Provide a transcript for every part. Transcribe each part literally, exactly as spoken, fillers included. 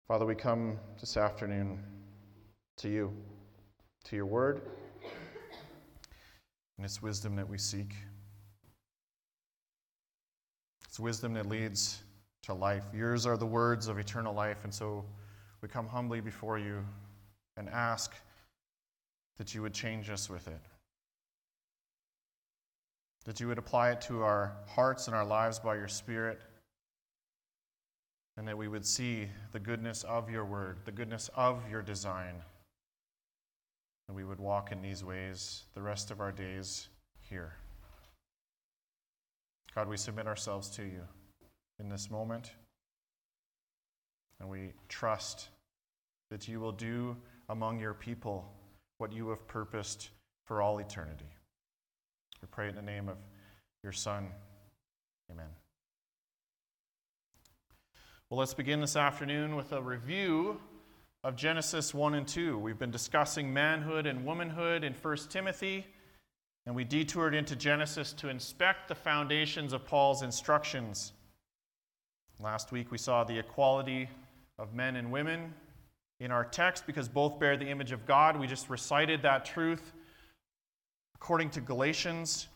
Father, we come this afternoon to you, to your word, and it's wisdom that we seek. It's wisdom that leads to life. Yours are the words of eternal life, and so we come humbly before you and ask that you would change us with it, that you would apply it to our hearts and our lives by your Spirit, and that we would see the goodness of your word, the goodness of your design, and we would walk in these ways the rest of our days here. God, we submit ourselves to you in this moment, and we trust that you will do among your people what you have purposed for all eternity. We pray in the name of your Son. Amen. Well, let's begin this afternoon with a review of Genesis one and two. We've been discussing manhood and womanhood in First Timothy, and we detoured into Genesis to inspect the foundations of Paul's instructions. Last week we saw the equality of men and women in our text because both bear the image of God. We just recited that truth according to Galatians.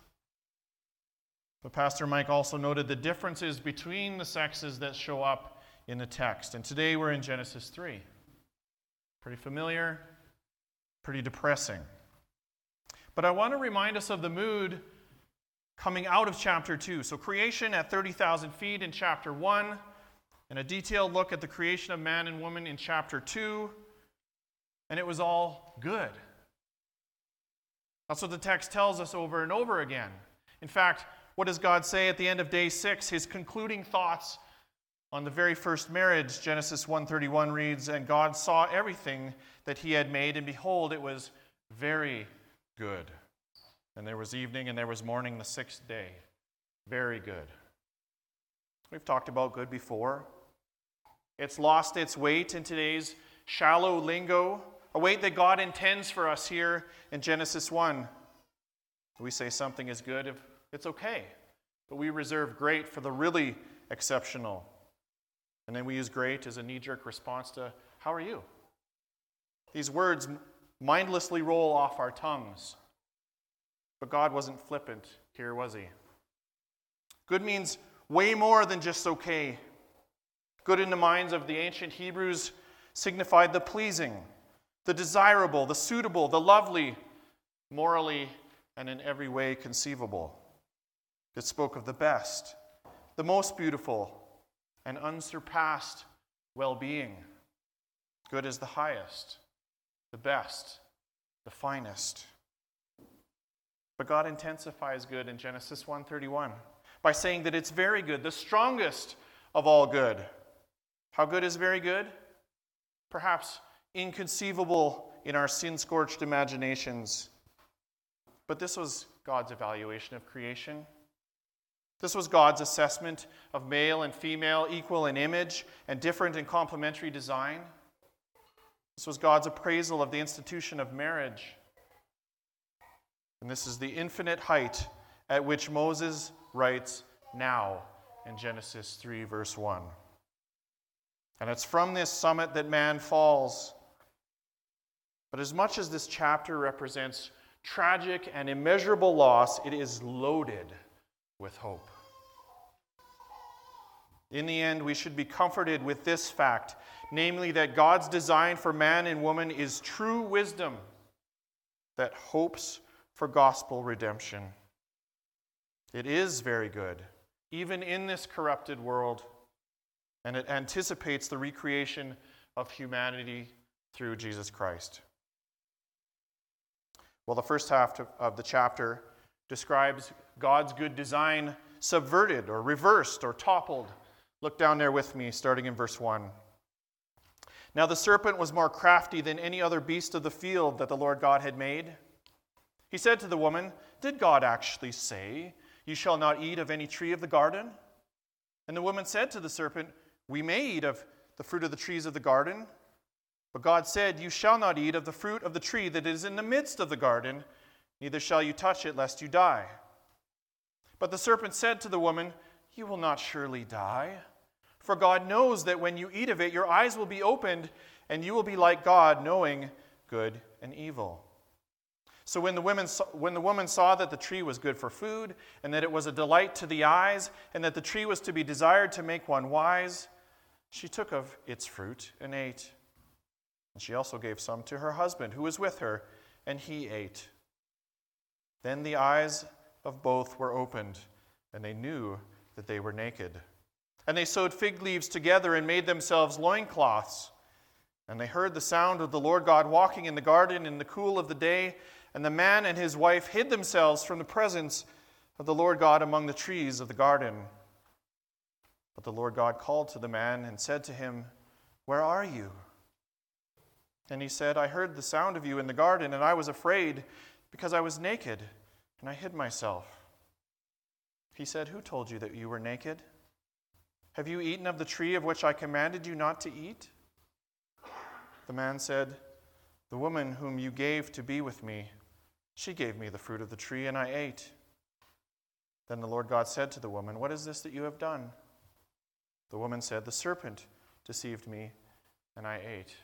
But Pastor Mike also noted the differences between the sexes that show up in the text. And today we're in Genesis three. Pretty familiar, pretty depressing. But I want to remind us of the mood coming out of chapter two. So creation at thirty thousand feet in chapter one, and a detailed look at the creation of man and woman in chapter two, and it was all good. That's what the text tells us over and over again. In fact, what does God say at the end of day six? His concluding thoughts on the very first marriage, Genesis one thirty-one reads, "And God saw everything that he had made, and behold, it was very good. And there was evening, and there was morning the sixth day." Very good. We've talked about good before. It's lost its weight in today's shallow lingo, a weight that God intends for us here in Genesis one. We say something is good if it's okay, but we reserve great for the really exceptional. And then we use great as a knee-jerk response to, how are you? These words mindlessly roll off our tongues. But God wasn't flippant here, was he? Good means way more than just okay. Good in the minds of the ancient Hebrews signified the pleasing, the desirable, the suitable, the lovely, morally and in every way conceivable. It spoke of the best, the most beautiful, and unsurpassed well-being. Good is the highest, the best, the finest. But God intensifies good in Genesis one thirty-one by saying that it's very good, the strongest of all good. How good is very good? Perhaps inconceivable in our sin-scorched imaginations. But this was God's evaluation of creation. This was God's assessment of male and female, equal in image and different in complementary design. This was God's appraisal of the institution of marriage. And this is the infinite height at which Moses writes now in Genesis three, verse one. And it's from this summit that man falls. But as much as this chapter represents tragic and immeasurable loss, it is loaded with hope. In the end, we should be comforted with this fact, namely that God's design for man and woman is true wisdom that hopes for gospel redemption. It is very good, even in this corrupted world, and it anticipates the recreation of humanity through Jesus Christ. Well, the first half of the chapter describes God's good design subverted or reversed or toppled. Look down there with me, starting in verse one. "Now the serpent was more crafty than any other beast of the field that the Lord God had made. He said to the woman, 'Did God actually say, you shall not eat of any tree of the garden?' And the woman said to the serpent, 'We may eat of the fruit of the trees of the garden. But God said, you shall not eat of the fruit of the tree that is in the midst of the garden, neither shall you touch it, lest you die.' But the serpent said to the woman, 'You will not surely die. For God knows that when you eat of it, your eyes will be opened, and you will be like God, knowing good and evil." So when the, women saw, when the woman saw that the tree was good for food, and that it was a delight to the eyes, and that the tree was to be desired to make one wise, she took of its fruit and ate. And she also gave some to her husband, who was with her, and he ate. Then the eyes of both were opened, and they knew that they were naked. And they sewed fig leaves together and made themselves loincloths. And they heard the sound of the Lord God walking in the garden in the cool of the day, and the man and his wife hid themselves from the presence of the Lord God among the trees of the garden. But the Lord God called to the man and said to him, "Where are you?" And he said, "I heard the sound of you in the garden, and I was afraid because I was naked, and I hid myself." He said, "Who told you that you were naked? Have you eaten of the tree of which I commanded you not to eat?" The man said, "The woman whom you gave to be with me, she gave me the fruit of the tree, and I ate." Then the Lord God said to the woman, "What is this that you have done?" The woman said, "The serpent deceived me, and I ate."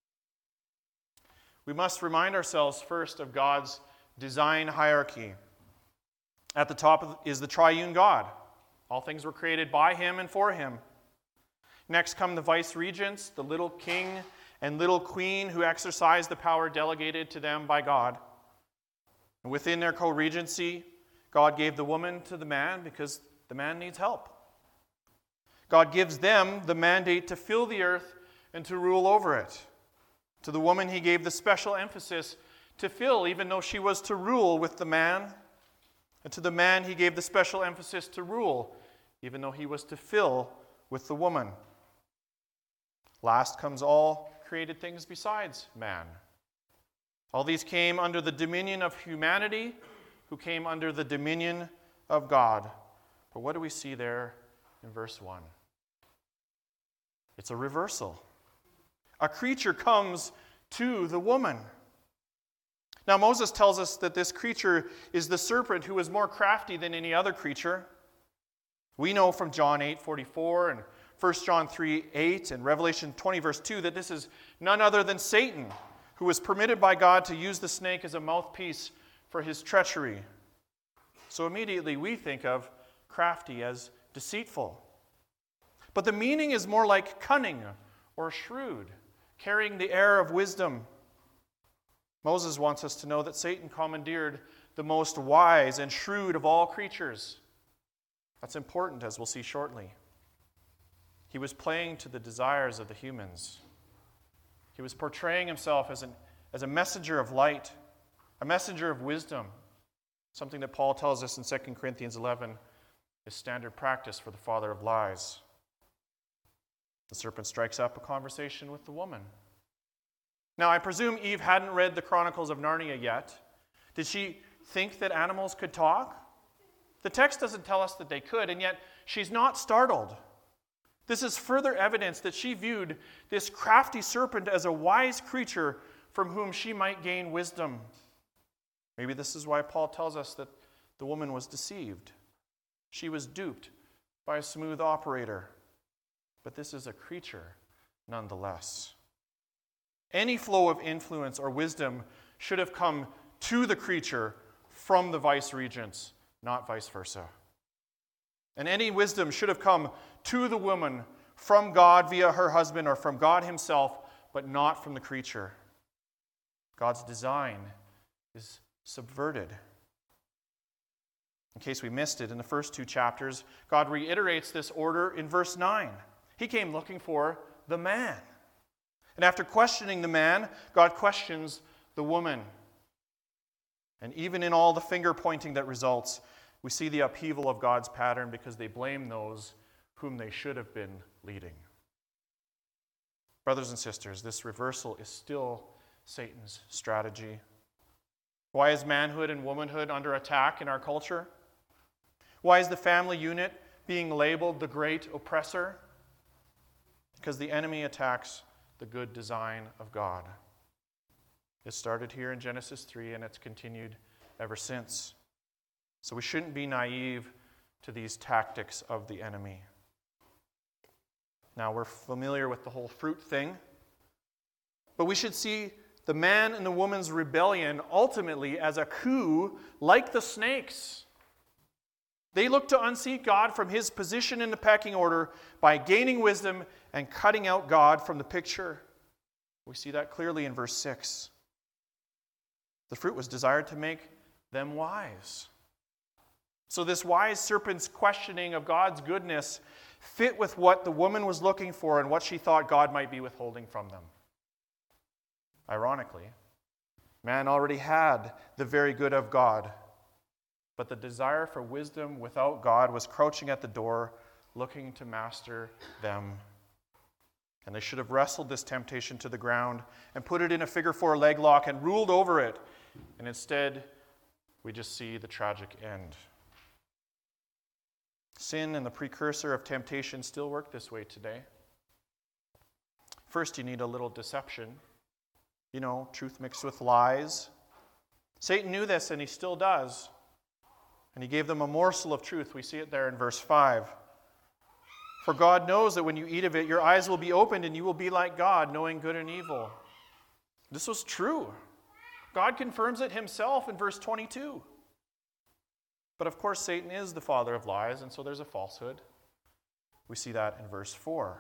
We must remind ourselves first of God's design hierarchy. At the top is the triune God. All things were created by him and for him. Next come the vice-regents, the little king and little queen who exercise the power delegated to them by God. And within their co-regency, God gave the woman to the man because the man needs help. God gives them the mandate to fill the earth and to rule over it. To the woman, he gave the special emphasis to fill, even though she was to rule with the man. And to the man, he gave the special emphasis to rule, even though he was to fill with the woman. Last comes all created things besides man. All these came under the dominion of humanity, who came under the dominion of God. But what do we see there in verse one? It's a reversal. A creature comes to the woman. Now Moses tells us that this creature is the serpent, who is more crafty than any other creature. We know from John eight forty-four and First John three eight and Revelation twenty verse two that this is none other than Satan, who was permitted by God to use the snake as a mouthpiece for his treachery. So immediately we think of crafty as deceitful. But the meaning is more like cunning or shrewd, carrying the air of wisdom. Moses wants us to know that Satan commandeered the most wise and shrewd of all creatures. That's important, as we'll see shortly. He was playing to the desires of the humans. He was portraying himself as, an, as a messenger of light, a messenger of wisdom, something that Paul tells us in Second Corinthians eleven is standard practice for the father of lies. The serpent strikes up a conversation with the woman. Now, I presume Eve hadn't read the Chronicles of Narnia yet. Did she think that animals could talk? The text doesn't tell us that they could, and yet she's not startled. This is further evidence that she viewed this crafty serpent as a wise creature from whom she might gain wisdom. Maybe this is why Paul tells us that the woman was deceived. She was duped by a smooth operator. But this is a creature nonetheless. Any flow of influence or wisdom should have come to the creature from the vice-regents, not vice versa. And any wisdom should have come to the woman from God via her husband or from God himself, but not from the creature. God's design is subverted. In case we missed it, in the first two chapters, God reiterates this order in verse nine. He came looking for the man. And after questioning the man, God questions the woman. And even in all the finger pointing that results, we see the upheaval of God's pattern because they blame those whom they should have been leading. Brothers and sisters, this reversal is still Satan's strategy. Why is manhood and womanhood under attack in our culture? Why is the family unit being labeled the great oppressor? Because the enemy attacks the good design of God. It started here in Genesis three, and it's continued ever since. So we shouldn't be naive to these tactics of the enemy. Now, we're familiar with the whole fruit thing, but we should see the man and the woman's rebellion ultimately as a coup like the snakes. They look to unseat God from his position in the pecking order by gaining wisdom and cutting out God from the picture. We see that clearly in verse six. The fruit was desired to make them wise. So this wise serpent's questioning of God's goodness fit with what the woman was looking for and what she thought God might be withholding from them. Ironically, man already had the very good of God, but the desire for wisdom without God was crouching at the door, looking to master them. And they should have wrestled this temptation to the ground and put it in a figure four leg lock and ruled over it. And instead, we just see the tragic end. Sin and the precursor of temptation still work this way today. First, you need a little deception. You know, truth mixed with lies. Satan knew this, and he still does. And he gave them a morsel of truth. We see it there in verse five. For God knows that when you eat of it, your eyes will be opened, and you will be like God, knowing good and evil. This was true. God confirms it himself in verse twenty-two. But of course, Satan is the father of lies, and so there's a falsehood. We see that in verse four.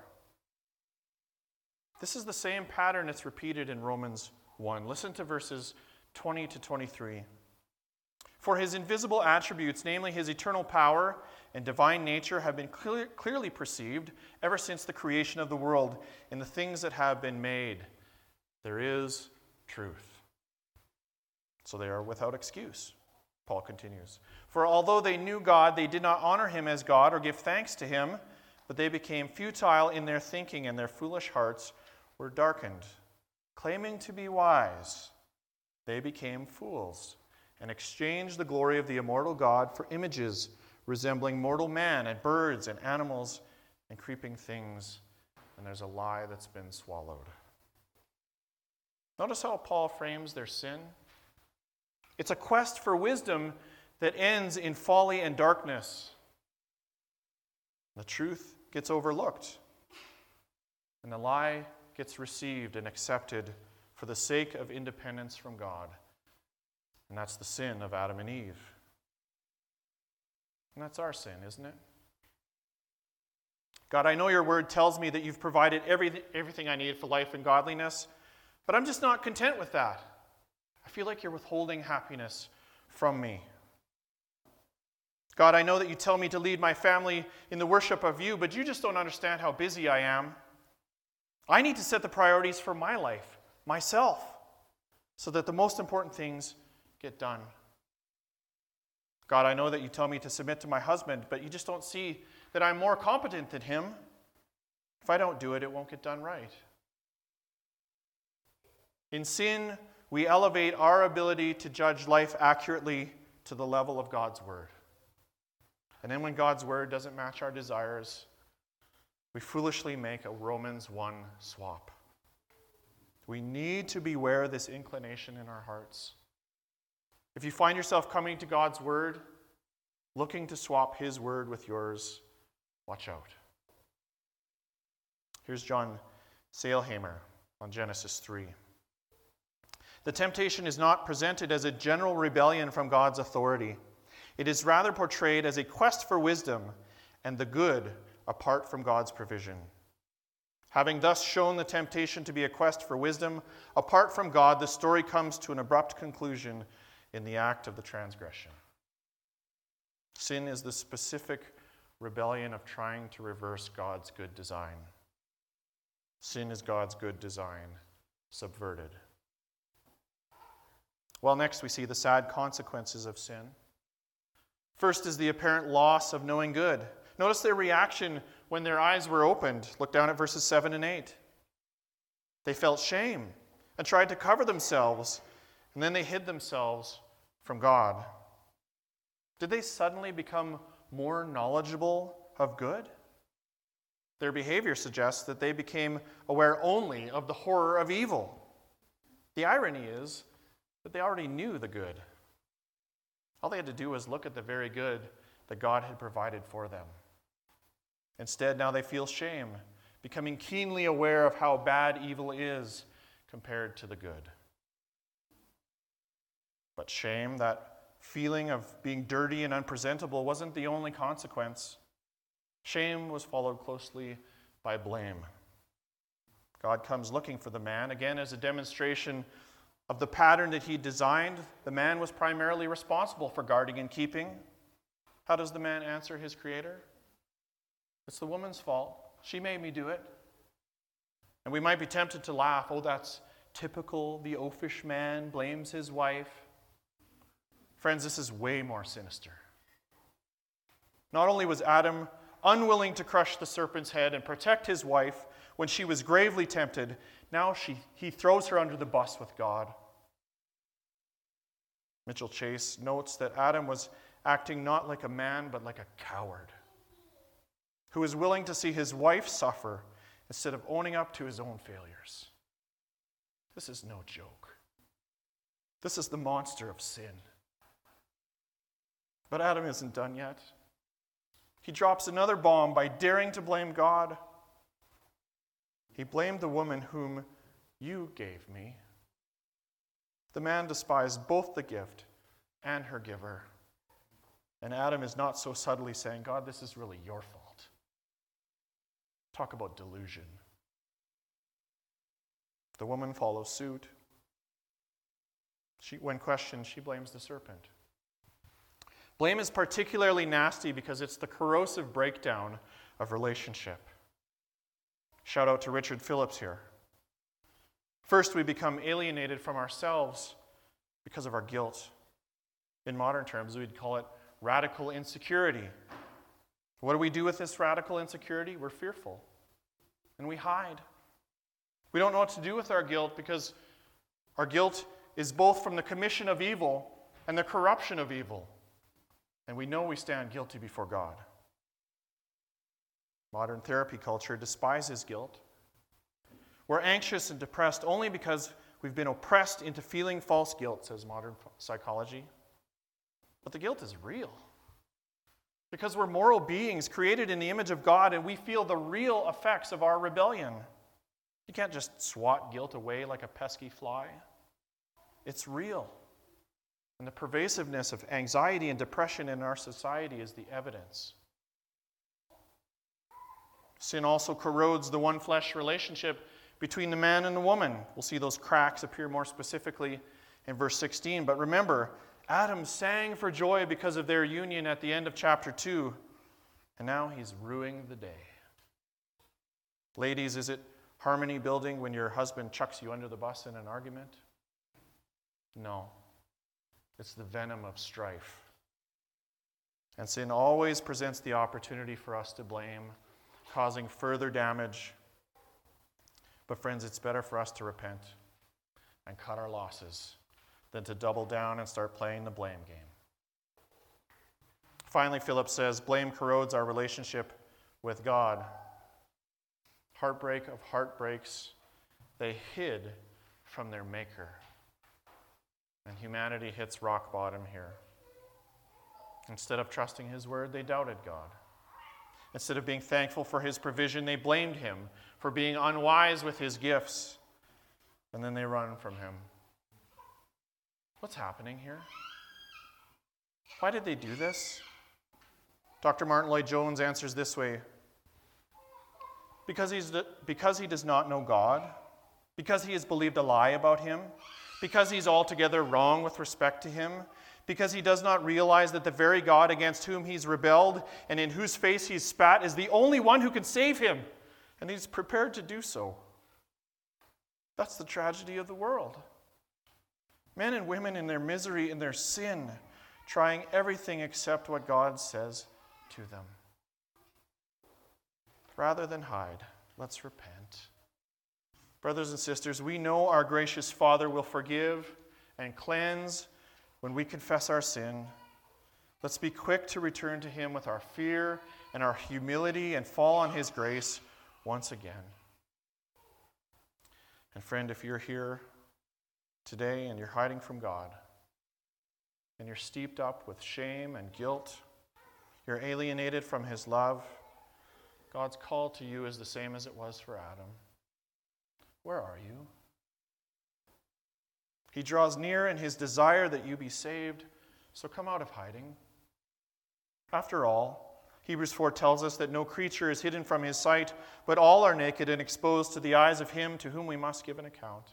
This is the same pattern that's repeated in Romans one. Listen to verses twenty to twenty-three. For his invisible attributes, namely his eternal power and divine nature, have been clear, clearly perceived ever since the creation of the world in the things that have been made. There is truth. So they are without excuse. Paul continues. For although they knew God, they did not honor him as God or give thanks to him, but they became futile in their thinking, and their foolish hearts were darkened. Claiming to be wise, they became fools and exchanged the glory of the immortal God for images resembling mortal man and birds and animals and creeping things. And there's a lie that's been swallowed. Notice how Paul frames their sin. It's a quest for wisdom that ends in folly and darkness. The truth gets overlooked, and the lie gets received and accepted for the sake of independence from God. And that's the sin of Adam and Eve. And that's our sin, isn't it? God, I know your word tells me that you've provided everything, everything I need for life and godliness, but I'm just not content with that. I feel like you're withholding happiness from me. God, I know that you tell me to lead my family in the worship of you, but you just don't understand how busy I am. I need to set the priorities for my life, myself, so that the most important things get done. God, I know that you tell me to submit to my husband, but you just don't see that I'm more competent than him. If I don't do it, it won't get done right. In sin, we elevate our ability to judge life accurately to the level of God's word. And then when God's word doesn't match our desires, we foolishly make a Romans one swap. We need to beware of this inclination in our hearts. If you find yourself coming to God's word, looking to swap his word with yours, watch out. Here's John Sailhamer on Genesis three. The temptation is not presented as a general rebellion from God's authority. It is rather portrayed as a quest for wisdom and the good apart from God's provision. Having thus shown the temptation to be a quest for wisdom apart from God, the story comes to an abrupt conclusion in the act of the transgression. Sin is the specific rebellion of trying to reverse God's good design. Sin is God's good design subverted. Well, next we see the sad consequences of sin. First is the apparent loss of knowing good. Notice their reaction when their eyes were opened. Look down at verses seven and eight. They felt shame and tried to cover themselves, and then they hid themselves from God. Did they suddenly become more knowledgeable of good? Their behavior suggests that they became aware only of the horror of evil. The irony is that they already knew the good. All they had to do was look at the very good that God had provided for them. Instead, now they feel shame becoming keenly aware of how bad evil is compared to the good. But shame, that feeling of being dirty and unpresentable, wasn't the only consequence. Shame was followed closely by blame. God comes looking for the man, again as a demonstration of the pattern that he designed. The man was primarily responsible for guarding and keeping. How does the man answer his creator? It's the woman's fault. She made me do it. And we might be tempted to laugh. Oh, that's typical. The oafish man blames his wife. Friends, this is way more sinister. Not only was Adam unwilling to crush the serpent's head and protect his wife when she was gravely tempted, now she, he throws her under the bus with God. Mitchell Chase notes that Adam was acting not like a man, but like a coward, who was willing to see his wife suffer instead of owning up to his own failures. This is no joke. This is the monster of sin. But Adam isn't done yet. He drops another bomb by daring to blame God. He blamed the woman whom you gave me. The man despised both the gift and her giver. And Adam is not so subtly saying, God, this is really your fault. Talk about delusion. The woman follows suit. She, when questioned, she blames the serpent. Blame is particularly nasty because it's the corrosive breakdown of relationship. Shout out to Richard Phillips here. First, we become alienated from ourselves because of our guilt. In modern terms, we'd call it radical insecurity. What do we do with this radical insecurity? We're fearful, and we hide. We don't know what to do with our guilt because our guilt is both from the commission of evil and the corruption of evil. And we know we stand guilty before God. Modern therapy culture despises guilt. We're anxious and depressed only because we've been oppressed into feeling false guilt, says modern psychology. But the guilt is real. Because we're moral beings created in the image of God, and we feel the real effects of our rebellion. You can't just swat guilt away like a pesky fly. It's real. And the pervasiveness of anxiety and depression in our society is the evidence. Sin also corrodes the one-flesh relationship between the man and the woman. We'll see those cracks appear more specifically in verse sixteen. But remember, Adam sang for joy because of their union at the end of chapter two. And now he's ruining the day. Ladies, is it harmony building when your husband chucks you under the bus in an argument? No. It's the venom of strife. And sin always presents the opportunity for us to blame, causing further damage. But friends, it's better for us to repent and cut our losses than to double down and start playing the blame game. Finally, Philip says, blame corrodes our relationship with God. Heartbreak of heartbreaks, they hid from their Maker. And humanity hits rock bottom here. Instead of trusting his word, they doubted God. Instead of being thankful for his provision, they blamed him for being unwise with his gifts. And then they run from him. What's happening here? Why did they do this? Doctor Martin Lloyd-Jones answers this way. Because, he's, because he does not know God, because he has believed a lie about him, because he's altogether wrong with respect to him, because he does not realize that the very God against whom he's rebelled and in whose face he's spat is the only one who can save him, and he's prepared to do so. That's the tragedy of the world. Men and women in their misery, in their sin, trying everything except what God says to them. Rather than hide, let's repent. Brothers and sisters, we know our gracious Father will forgive and cleanse when we confess our sin. Let's be quick to return to him with our fear and our humility and fall on his grace once again. And friend, if you're here today and you're hiding from God, and you're steeped up with shame and guilt, you're alienated from his love, God's call to you is the same as it was for Adam. Where are you? He draws near in his desire that you be saved, so come out of hiding. After all, Hebrews four tells us that no creature is hidden from his sight, but all are naked and exposed to the eyes of him to whom we must give an account.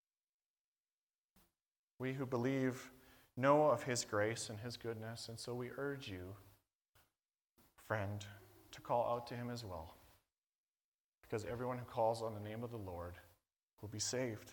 We who believe know of his grace and his goodness, and so we urge you, friend, to call out to him as well, because everyone who calls on the name of the Lord will be saved.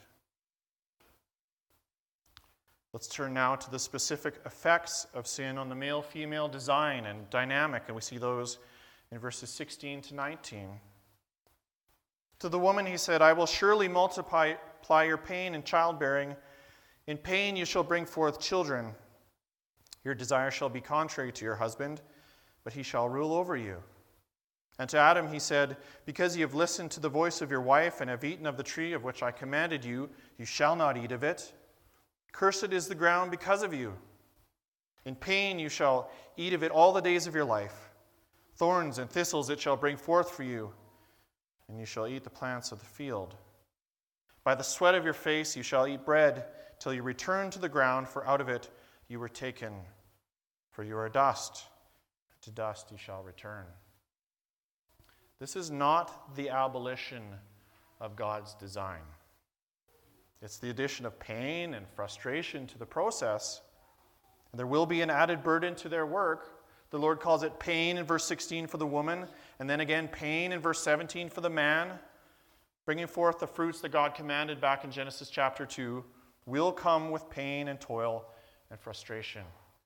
Let's turn now to the specific effects of sin on the male-female design and dynamic, and we see those in verses sixteen to nineteen. To the woman he said, I will surely multiply your pain in childbearing. In pain you shall bring forth children. Your desire shall be contrary to your husband, but he shall rule over you. And to Adam he said, because you have listened to the voice of your wife and have eaten of the tree of which I commanded you, you shall not eat of it. Cursed is the ground because of you. In pain you shall eat of it all the days of your life. Thorns and thistles it shall bring forth for you, and you shall eat the plants of the field. By the sweat of your face you shall eat bread, till you return to the ground, for out of it you were taken. For you are dust, and to dust you shall return. This is not the abolition of God's design. It's the addition of pain and frustration to the process. And there will be an added burden to their work. The Lord calls it pain in verse sixteen for the woman, and then again pain in verse seventeen for the man. Bringing forth the fruits that God commanded back in Genesis chapter two will come with pain and toil and frustration.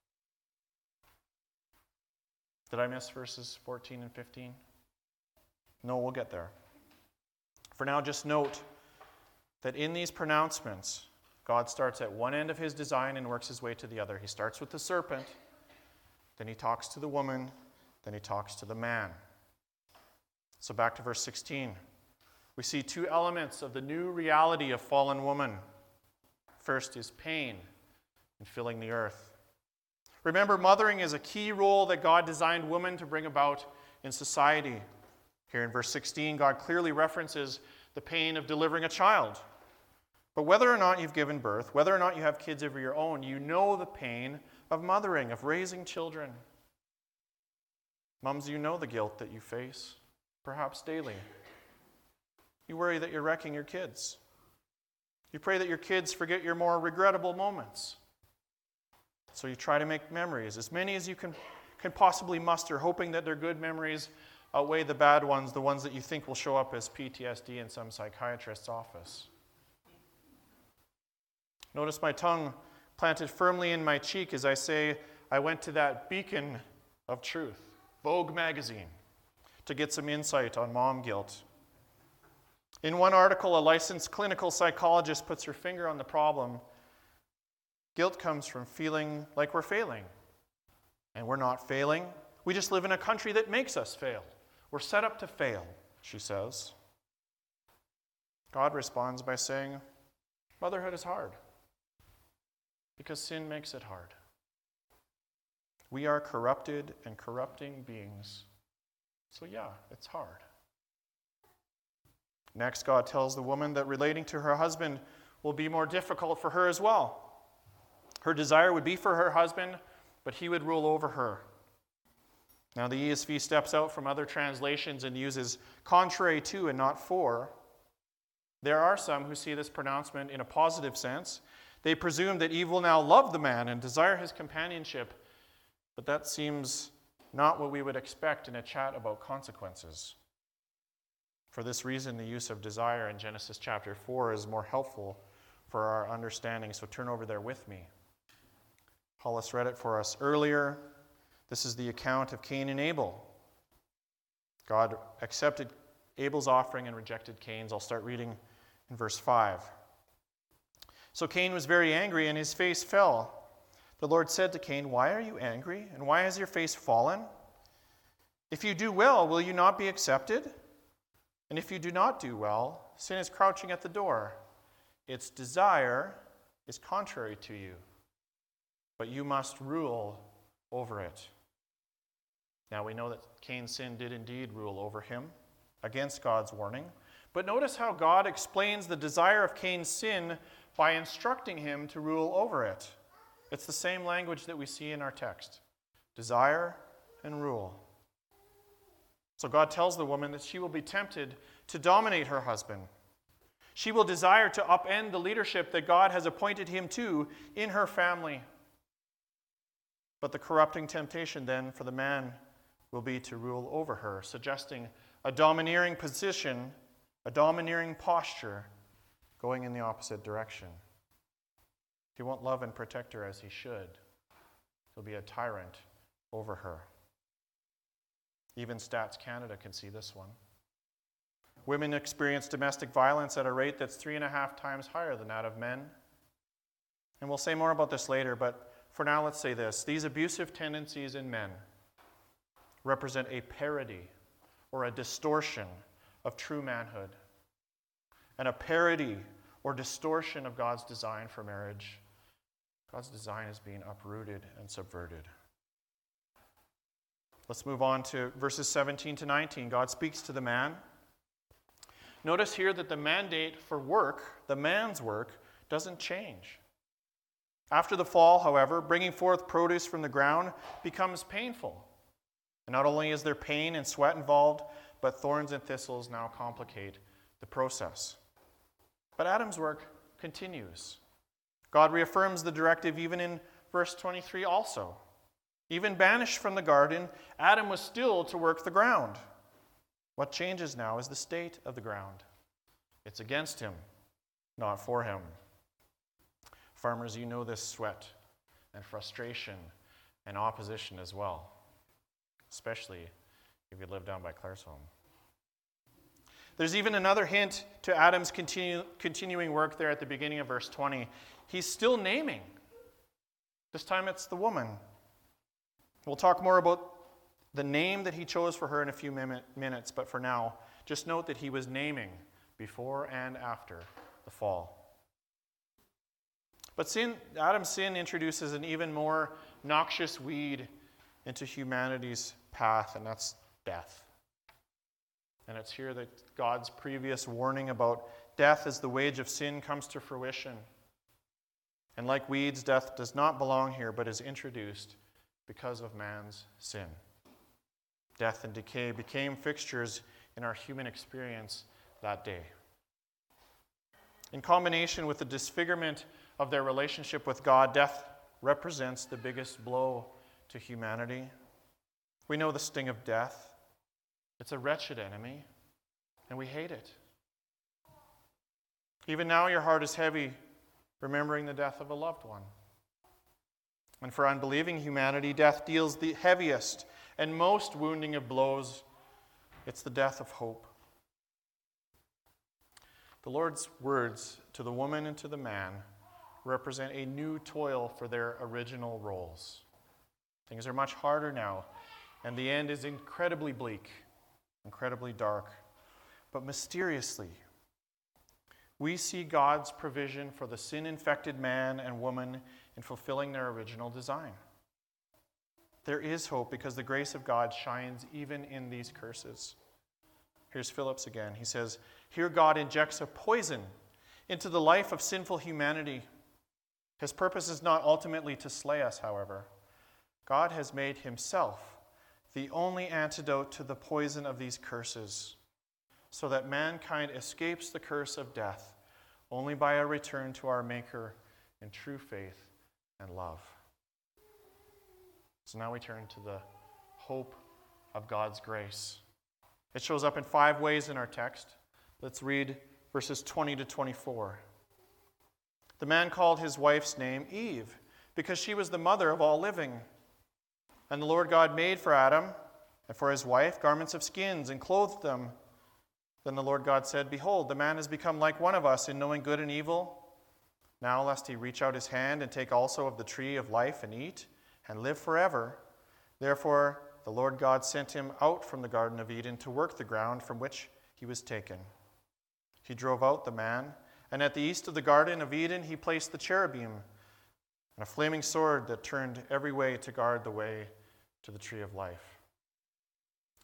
Did I miss verses fourteen and fifteen? No, we'll get there. For now, just note that in these pronouncements, God starts at one end of his design and works his way to the other. He starts with the serpent, then he talks to the woman, then he talks to the man. So back to verse sixteen. We see two elements of the new reality of fallen woman. First is pain in filling the earth. Remember, mothering is a key role that God designed woman to bring about in society. Here in verse sixteen, God clearly references the pain of delivering a child. But whether or not you've given birth, whether or not you have kids of your own, you know the pain of mothering, of raising children. Moms, you know the guilt that you face, perhaps daily. You worry that you're wrecking your kids. You pray that your kids forget your more regrettable moments. So you try to make memories, as many as you can, can possibly muster, hoping that their good memories outweigh the bad ones, the ones that you think will show up as P T S D in some psychiatrist's office. Notice my tongue planted firmly in my cheek as I say, I went to that beacon of truth, Vogue magazine, to get some insight on mom guilt. In one article, a licensed clinical psychologist puts her finger on the problem. Guilt comes from feeling like we're failing. And we're not failing. We just live in a country that makes us fail. We're set up to fail, she says. God responds by saying, motherhood is hard because sin makes it hard. We are corrupted and corrupting beings. So yeah, it's hard. Next, God tells the woman that relating to her husband will be more difficult for her as well. Her desire would be for her husband, but he would rule over her. Now, the E S V steps out from other translations and uses contrary to and not for. There are some who see this pronouncement in a positive sense. They presume that Eve will now love the man and desire his companionship, but that seems not what we would expect in a chat about consequences. For this reason, the use of desire in Genesis chapter four is more helpful for our understanding, so turn over there with me. Hollis read it for us earlier. This is the account of Cain and Abel. God accepted Abel's offering and rejected Cain's. I'll start reading in verse five. So Cain was very angry, and his face fell. The Lord said to Cain, why are you angry, and why has your face fallen? If you do well, will you not be accepted? And if you do not do well, sin is crouching at the door. Its desire is contrary to you, but you must rule over it. Now we know that Cain's sin did indeed rule over him against God's warning. But notice how God explains the desire of Cain's sin by instructing him to rule over it. It's the same language that we see in our text. Desire and rule. So God tells the woman that she will be tempted to dominate her husband. She will desire to upend the leadership that God has appointed him to in her family. But the corrupting temptation then for the man will be to rule over her, suggesting a domineering position, a domineering posture, going in the opposite direction. He won't love and protect her as he should. He'll be a tyrant over her. Even Stats Canada can see this one. Women experience domestic violence at a rate that's three and a half times higher than that of men. And we'll say more about this later, but for now let's say this. These abusive tendencies in men represent a parody or a distortion of true manhood, and a parody or distortion of God's design for marriage. God's design is being uprooted and subverted. Let's move on to verses seventeen to nineteen. God speaks to the man. Notice here that the mandate for work, the man's work, doesn't change. After the fall, however, bringing forth produce from the ground becomes painful. And not only is there pain and sweat involved, but thorns and thistles now complicate the process. But Adam's work continues. God reaffirms the directive even in verse twenty-three also. Even banished from the garden, Adam was still to work the ground. What changes now is the state of the ground. It's against him, not for him. Farmers, you know this sweat and frustration and opposition as well, especially if you live down by Claresholm. There's even another hint to Adam's continue, continuing work there at the beginning of verse twenty. He's still naming. This time it's the woman. We'll talk more about the name that he chose for her in a few minutes, but for now, just note that he was naming before and after the fall. But sin, Adam's sin introduces an even more noxious weed into humanity's path, and that's death. And it's here that God's previous warning about death as the wage of sin comes to fruition. And like weeds, death does not belong here, but is introduced because of man's sin. Death and decay became fixtures in our human experience that day. In combination with the disfigurement of their relationship with God, death represents the biggest blow to humanity. We know the sting of death. It's a wretched enemy, and we hate it. Even now, your heart is heavy, remembering the death of a loved one. And for unbelieving humanity, death deals the heaviest and most wounding of blows. It's the death of hope. The Lord's words to the woman and to the man represent a new toil for their original roles. Things are much harder now, and the end is incredibly bleak, incredibly dark. But mysteriously, we see God's provision for the sin-infected man and woman in fulfilling their original design. There is hope because the grace of God shines even in these curses. Here's Phillips again. He says, "Here God injects a poison into the life of sinful humanity. His purpose is not ultimately to slay us, however. God has made himself the only antidote to the poison of these curses, so that mankind escapes the curse of death only by a return to our Maker in true faith and love." So now we turn to the hope of God's grace. It shows up in five ways in our text. Let's read verses twenty to twenty-four. The man called his wife's name Eve, because she was the mother of all living. And the Lord God made for Adam and for his wife garments of skins and clothed them. Then the Lord God said, "Behold, the man has become like one of us in knowing good and evil. Now lest he reach out his hand and take also of the tree of life and eat and live forever. Therefore the Lord God sent him out from the Garden of Eden to work the ground from which he was taken. He drove out the man, and at the east of the Garden of Eden he placed the cherubim and a flaming sword that turned every way to guard the way to the tree of life."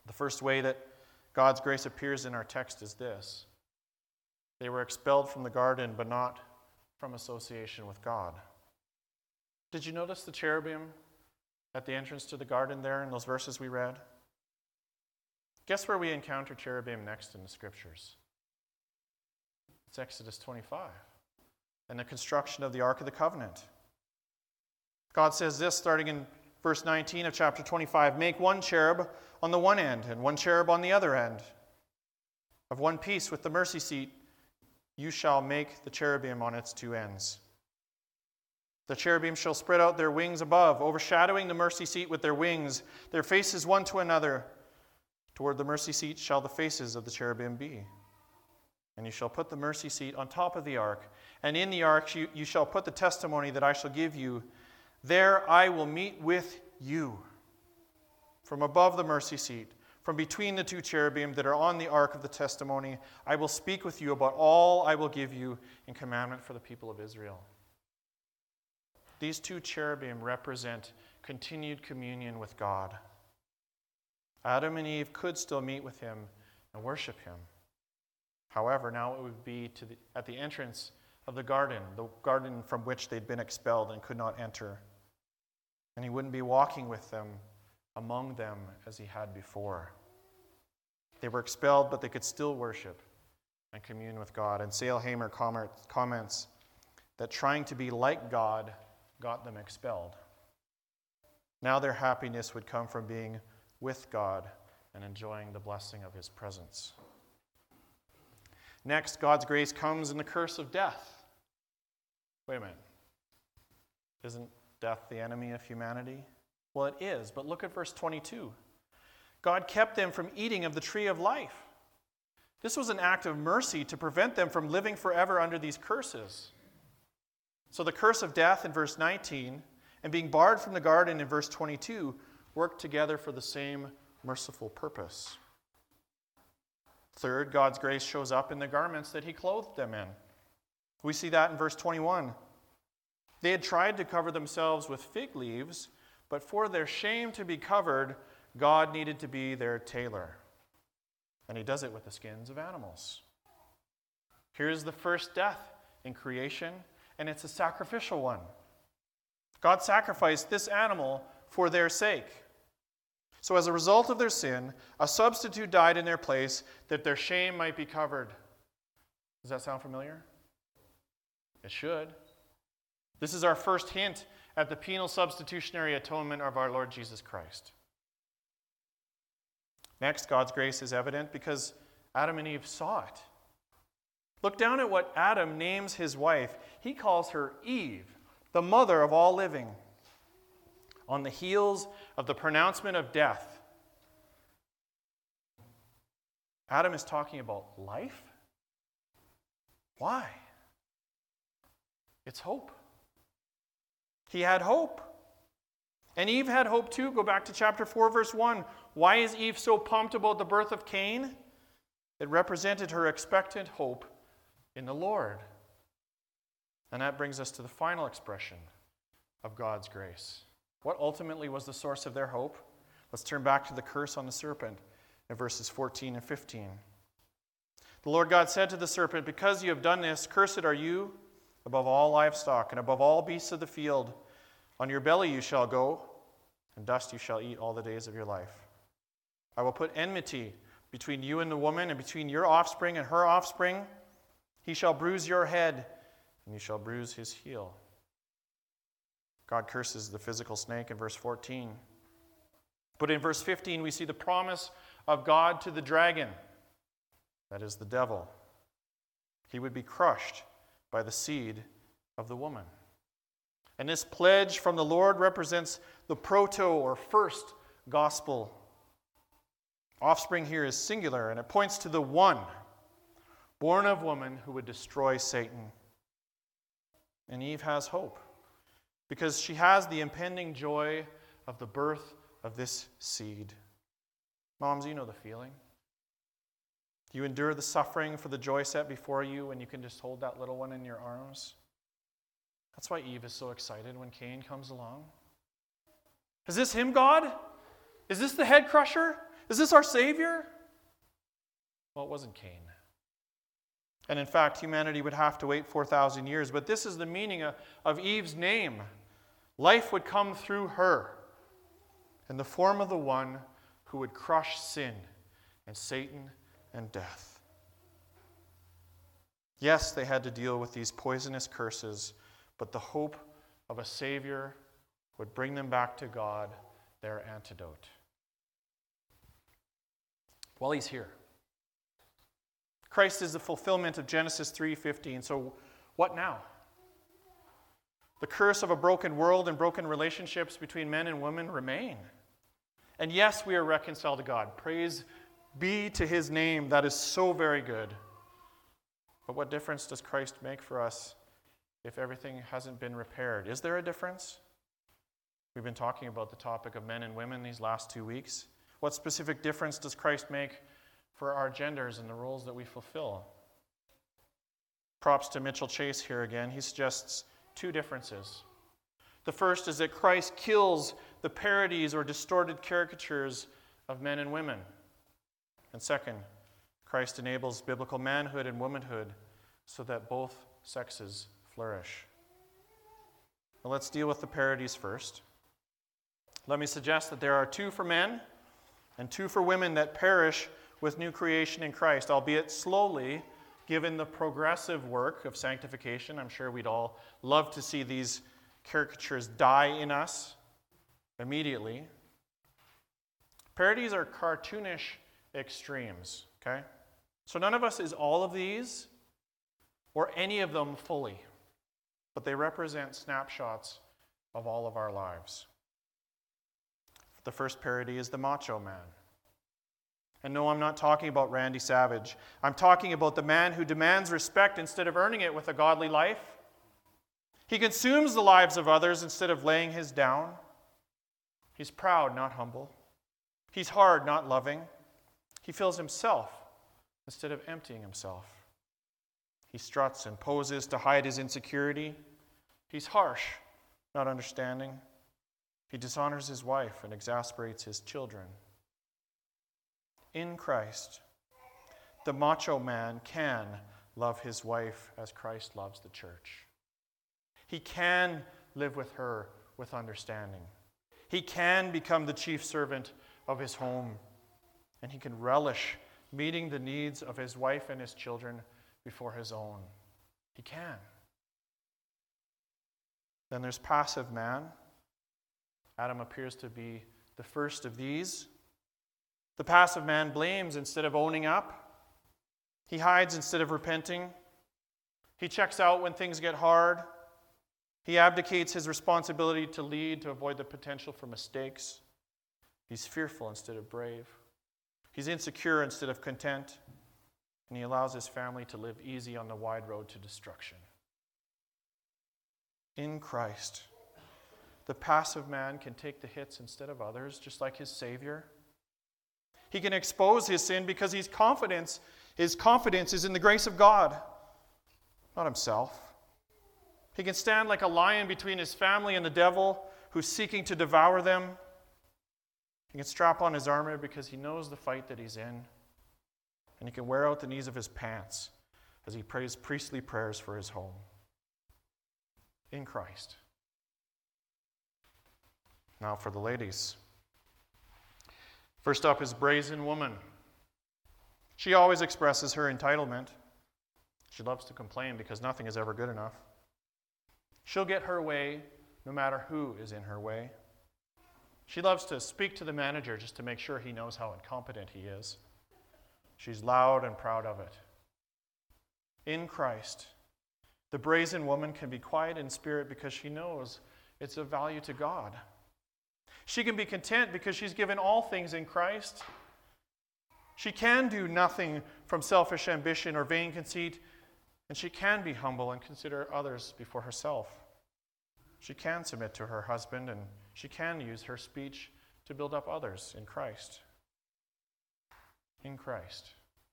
The first way that God's grace appears in our text is this: they were expelled from the garden, but not from association with God. Did you notice the cherubim at the entrance to the garden there in those verses we read? Guess where we encounter cherubim next in the Scriptures? It's Exodus twenty-five and the construction of the Ark of the Covenant. God says this, starting in verse nineteen of chapter twenty-five, "Make one cherub on the one end and one cherub on the other end. Of one piece with the mercy seat, you shall make the cherubim on its two ends. The cherubim shall spread out their wings above, overshadowing the mercy seat with their wings, their faces one to another. Toward the mercy seat shall the faces of the cherubim be. And you shall put the mercy seat on top of the ark, and in the ark you, you shall put the testimony that I shall give you. There I will meet with you. From above the mercy seat, from between the two cherubim that are on the ark of the testimony, I will speak with you about all I will give you in commandment for the people of Israel." These two cherubim represent continued communion with God. Adam and Eve could still meet with him and worship him. However, now it would be to the, at the entrance of the garden, the garden from which they'd been expelled and could not enter. And he wouldn't be walking with them, among them, as he had before. They were expelled, but they could still worship and commune with God. And Sale Hamer comments that trying to be like God got them expelled. Now their happiness would come from being with God and enjoying the blessing of his presence. Next, God's grace comes in the curse of death. Wait a minute. Isn't death the enemy of humanity? Well, it is, but look at verse twenty-two. God kept them from eating of the tree of life. This was an act of mercy to prevent them from living forever under these curses. So the curse of death in verse nineteen and being barred from the garden in verse twenty-two work together for the same merciful purpose. Third, God's grace shows up in the garments that he clothed them in. We see that in verse twenty-one. They had tried to cover themselves with fig leaves, but for their shame to be covered, God needed to be their tailor. And he does it with the skins of animals. Here's the first death in creation, and it's a sacrificial one. God sacrificed this animal for their sake. So as a result of their sin, a substitute died in their place that their shame might be covered. Does that sound familiar? It should. This is our first hint at the penal substitutionary atonement of our Lord Jesus Christ. Next, God's grace is evident because Adam and Eve saw it. Look down at what Adam names his wife. He calls her Eve, the mother of all living. On the heels of the pronouncement of death, Adam is talking about life. Why? It's hope. He had hope. And Eve had hope too. Go back to chapter four, verse one. Why is Eve so pumped about the birth of Cain? It represented her expectant hope in the Lord. And that brings us to the final expression of God's grace. What ultimately was the source of their hope? Let's turn back to the curse on the serpent in verses fourteen and fifteen. The Lord God said to the serpent, "Because you have done this, cursed are you above all livestock and above all beasts of the field. On your belly you shall go, and dust you shall eat all the days of your life. I will put enmity between you and the woman, and between your offspring and her offspring. He shall bruise your head, and you shall bruise his heel." God curses the physical snake in verse fourteen. But in verse fifteen, we see the promise of God to the dragon, that is the devil. He would be crushed by the seed of the woman. And this pledge from the Lord represents the proto or first gospel. Offspring here is singular, and it points to the one, born of woman, who would destroy Satan. And Eve has hope, because she has the impending joy of the birth of this seed. Moms, you know the feeling. You endure the suffering for the joy set before you, and you can just hold that little one in your arms. That's why Eve is so excited when Cain comes along. Is this him, God? Is this the head crusher? Is this our Savior? Well, it wasn't Cain. And in fact, humanity would have to wait four thousand years. But this is the meaning of, of Eve's name. Life would come through her in the form of the one who would crush sin and Satan and death. Yes, they had to deal with these poisonous curses, but the hope of a Savior would bring them back to God, their antidote. Well, he's here. Christ is the fulfillment of Genesis three fifteen. So what now? The curse of a broken world and broken relationships between men and women remain. And yes, we are reconciled to God. Praise be to his name. That is so very good. But what difference does Christ make for us if everything hasn't been repaired? Is there a difference? We've been talking about the topic of men and women these last two weeks. What specific difference does Christ make for our genders and the roles that we fulfill? Props to Mitchell Chase here again. He suggests two differences. The first is that Christ kills the parodies or distorted caricatures of men and women. And second, Christ enables biblical manhood and womanhood so that both sexes flourish. Well, let's deal with the parodies first. Let me suggest that there are two for men and two for women that perish with new creation in Christ, albeit slowly, given the progressive work of sanctification. I'm sure we'd all love to see these caricatures die in us immediately. Parodies are cartoonish extremes, okay? So none of us is all of these or any of them fully, but they represent snapshots of all of our lives. The first parody is the macho man. And no, I'm not talking about Randy Savage. I'm talking about the man who demands respect instead of earning it with a godly life. He consumes the lives of others instead of laying his down. He's proud, not humble. He's hard, not loving. He fills himself instead of emptying himself. He struts and poses to hide his insecurity. He's harsh, not understanding. He dishonors his wife and exasperates his children. In Christ, the macho man can love his wife as Christ loves the church. He can live with her with understanding. He can become the chief servant of his home, and he can relish meeting the needs of his wife and his children before his own. He can. Then there's passive man. Adam appears to be the first of these. The passive man blames instead of owning up. He hides instead of repenting. He checks out when things get hard. He abdicates his responsibility to lead to avoid the potential for mistakes. He's fearful instead of brave. He's insecure instead of content. And he allows his family to live easy on the wide road to destruction. In Christ, the passive man can take the hits instead of others, just like his Savior. He can expose his sin because his confidence, his confidence is in the grace of God, not himself. He can stand like a lion between his family and the devil who's seeking to devour them. He can strap on his armor because he knows the fight that he's in. And he can wear out the knees of his pants as he prays priestly prayers for his home. In Christ. Now for the ladies. First up is brazen woman. She always expresses her entitlement. She loves to complain because nothing is ever good enough. She'll get her way no matter who is in her way. She loves to speak to the manager just to make sure he knows how incompetent he is. She's loud and proud of it. In Christ, the brazen woman can be quiet in spirit because she knows it's of value to God. She can be content because she's given all things in Christ. She can do nothing from selfish ambition or vain conceit, and she can be humble and consider others before herself. She can submit to her husband, and she can use her speech to build up others in Christ. In Christ.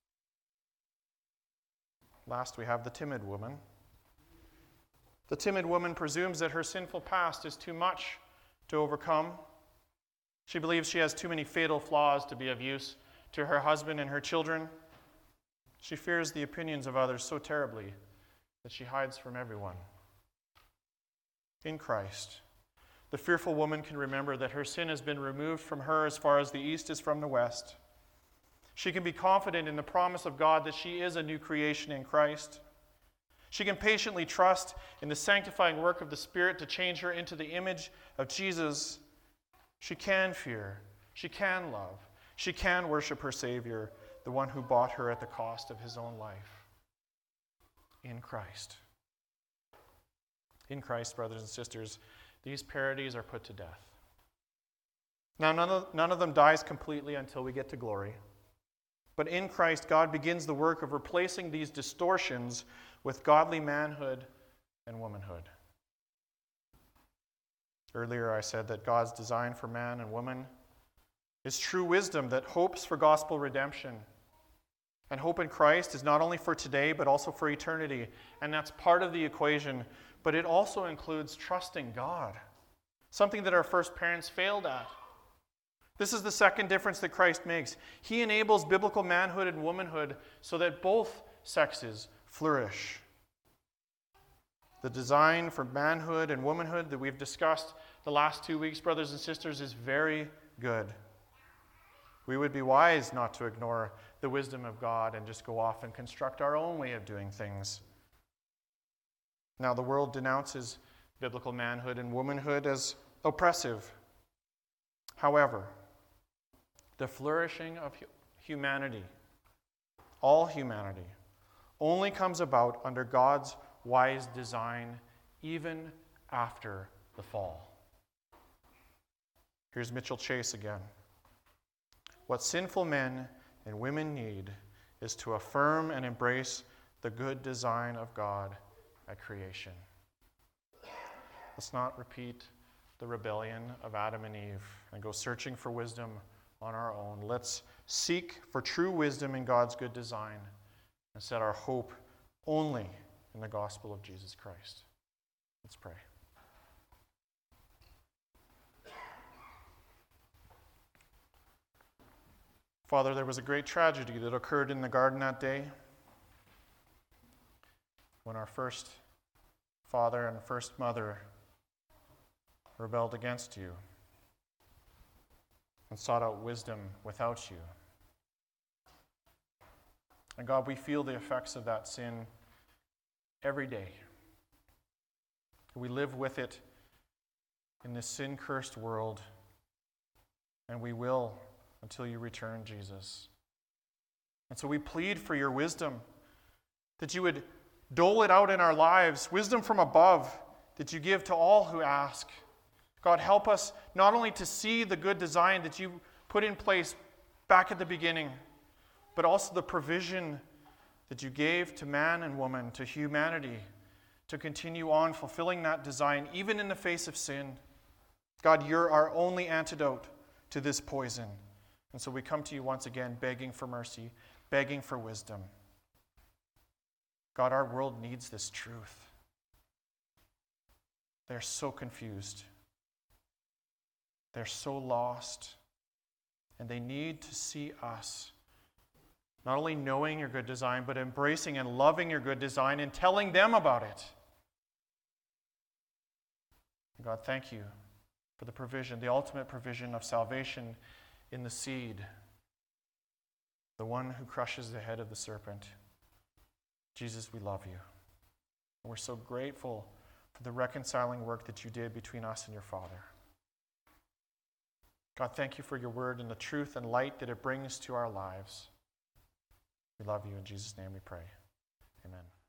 Last, we have the timid woman. The timid woman presumes that her sinful past is too much to overcome. She believes she has too many fatal flaws to be of use to her husband and her children. She fears the opinions of others so terribly that she hides from everyone. In Christ, the fearful woman can remember that her sin has been removed from her as far as the east is from the west. She can be confident in the promise of God that she is a new creation in Christ. She can patiently trust in the sanctifying work of the Spirit to change her into the image of Jesus. She can fear. She can love. She can worship her Savior, the one who bought her at the cost of his own life. In Christ. In Christ, brothers and sisters, these parodies are put to death. Now, none of, none of them dies completely until we get to glory. But in Christ, God begins the work of replacing these distortions with godly manhood and womanhood. Earlier, I said that God's design for man and woman is true wisdom that hopes for gospel redemption. And hope in Christ is not only for today, but also for eternity. And that's part of the equation. But it also includes trusting God, something that our first parents failed at. This is the second difference that Christ makes. He enables biblical manhood and womanhood so that both sexes flourish. The design for manhood and womanhood that we've discussed the last two weeks, brothers and sisters, is very good. We would be wise not to ignore the wisdom of God and just go off and construct our own way of doing things. Now, the world denounces biblical manhood and womanhood as oppressive. However, the flourishing of humanity, all humanity, only comes about under God's wise design, even after the fall. Here's Mitchell Chase again. What sinful men and women need is to affirm and embrace the good design of God at creation. Let's not repeat the rebellion of Adam and Eve and go searching for wisdom on our own. Let's seek for true wisdom in God's good design and set our hope only in the gospel of Jesus Christ. Let's pray. Father, there was a great tragedy that occurred in the garden that day when our first father and first mother rebelled against you and sought out wisdom without you. And God, we feel the effects of that sin every day. We live with it in this sin-cursed world, and we will until you return, Jesus. And so we plead for your wisdom, that you would dole it out in our lives, wisdom from above that you give to all who ask. God, help us not only to see the good design that you put in place back at the beginning, but also the provision that you gave to man and woman, to humanity, to continue on fulfilling that design, even in the face of sin. God, you're our only antidote to this poison. And so we come to you once again, begging for mercy, begging for wisdom. God, our world needs this truth. They're so confused. They're so lost. And they need to see us not only knowing your good design, but embracing and loving your good design and telling them about it. God, thank you for the provision, the ultimate provision of salvation in the seed, the one who crushes the head of the serpent. Jesus, we love you. And we're so grateful for the reconciling work that you did between us and your Father. God, thank you for your word and the truth and light that it brings to our lives. We love you. In Jesus' name we pray. Amen.